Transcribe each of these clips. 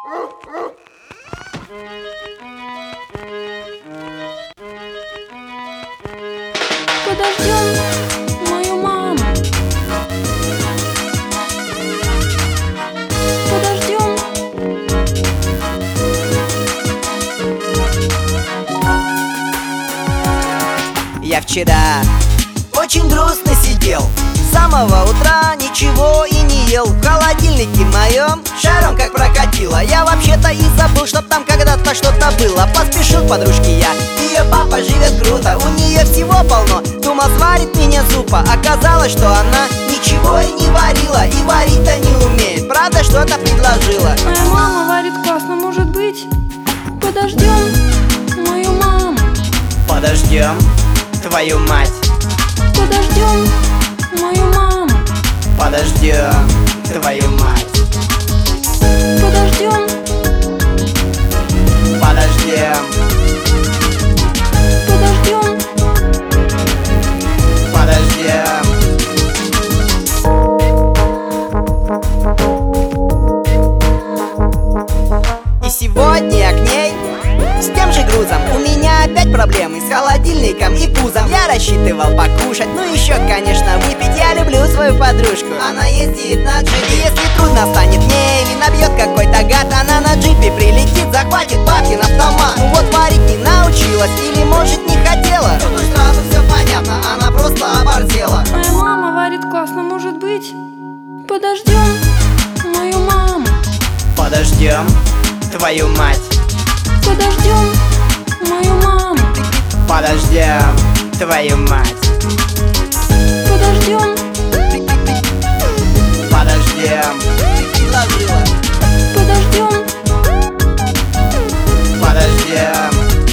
Подождем мою маму. Подождем. Я вчера очень грустно сидел, с самого утра ничего и не ел. В холодильнике моем шаром как прокатило. Я вообще-то и забыл, что там когда-то что-то было. Поспешил к подружке я, ее папа живет круто, у нее всего полно. Думал, сварит мне супа, оказалось, что она ничего и не варила, и варить-то не умеет. Правда, что-то предложила. Моя мама варит классно, может быть. Подождем мою маму. Подождем твою мать. Подождем мою маму. Подождем твою мать. Подождем. Подождем. Подождем. Подождем. И сегодня я к ней с тем же грузом. У меня опять проблемы с холодильником и пузом. Я рассчитывал покушать, ну еще, конечно, выпить. Я люблю свою подружку, она ездит на джипе. И если трудно станет мне или набьет какой-то гад, она на джипе прилетит, захватит папин автомат. Ну вот варить не научилась или может не хотела. Тут уж сразу все понятно, она просто оборзела. Моя мама варит классно, может быть. Подождем мою маму. Подождем твою мать. Подождем мою маму. Подождем твою мать. Подождем. Подождем. Предложила. Подождем. Подождем.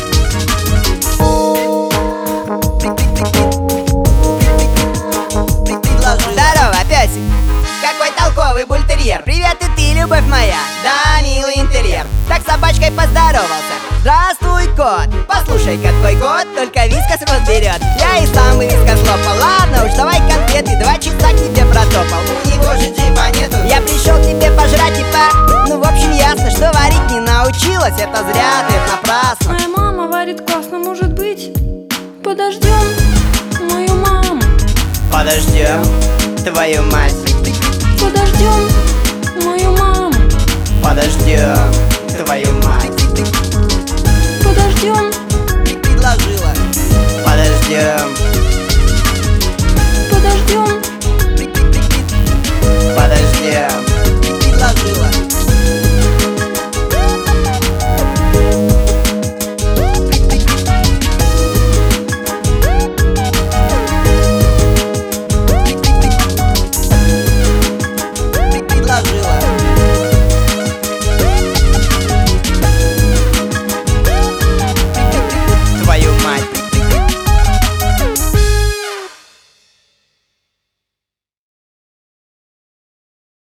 Здорово, песик. Какой толковый бультерьер. Привет и ты, любовь моя. Да, милый интерьер. Так с собачкой поздоровался. Здравствуй, кот. Послушай-ка, твой кот только вискас вот берет. Я и сам бы вискас лопал. Ладно уж, давай конфеты, 2 часа к тебе протопал. У него же джипа нету. Я пришел к тебе пожрать типа. Ну в общем ясно, что варить не научилась. Это зря, ты, это напрасно. Моя мама варит классно, может быть. Подождем мою маму. Подождем твою мать. Подождем мою маму. Подождем твою мать. Подождем. Предложила. Подождем. Подождем. Подождем.